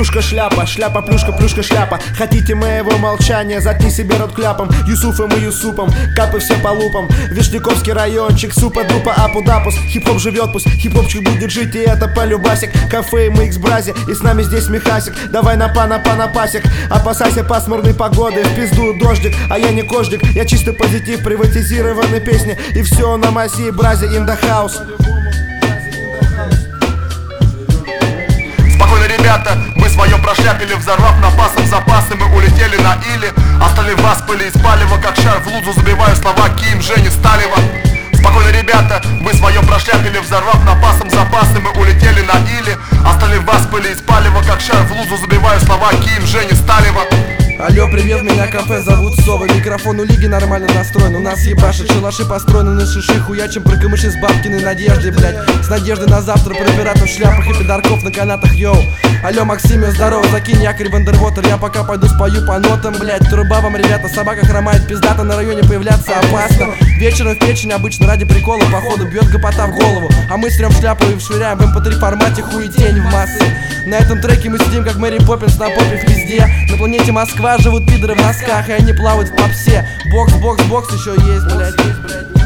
плюшка, шляпа, шляпа, плюшка, плюшка, шляпа. Хотите моего молчания, заткни себе рот кляпом. Юсуфом и Юсупом, капы все по лупам. Вишняковский райончик, супа, дупа, апудапус. Хип-хоп живет, пусть хип-хопчик будет жить, и это полюбасик. Кафе, мы икс-бразе, и с нами здесь Михасик. Давай на пасик, опасайся пасмурной погоды. В пизду дождик, а я не кождик. Я чисто позитив, приватизированной песни. И все на мази, бразе, in the house. Спокойно, ребята, мы свое прошляпили, взорвав напасом запасы, мы улетели на Или. Оставив вас пыли из палева, как шар в лузу, забиваю слова Ким, Жени, Сталева. Спокойно, ребята, мы свое прошляпили, взорвав напасом запасы, мы улетели на Или. Оставив вас пыли из палева, как шар в лузу, забиваю слова Ким, Жени, Сталева. Алло, привет, меня кафе зовут Сова. Микрофон у Лиги нормально настроен. У нас ебашит шалаши построены на шиши. Хуячим про камыши с бабкиной надеждой, блять. С надеждой на завтра про пиратов в шляпах и пидорков на канатах, йоу. Алло, Максимио, здорово, закинь якорь в андервотер. Я пока пойду спою по нотам, блять. Труба вам, ребята, собака хромает, пиздата, на районе появляться опасно. Вечером в печень обычно ради прикола, походу бьет гопота в голову. А мы стрем шляпу и вшвыряем в mp3 формате хуетень в массы. На этом треке мы сидим как Мэри Поппинс на попе везде. На планете Москва живут пидоры в носках, и они плавают в попсе. Бокс, бокс, бокс еще есть, блять.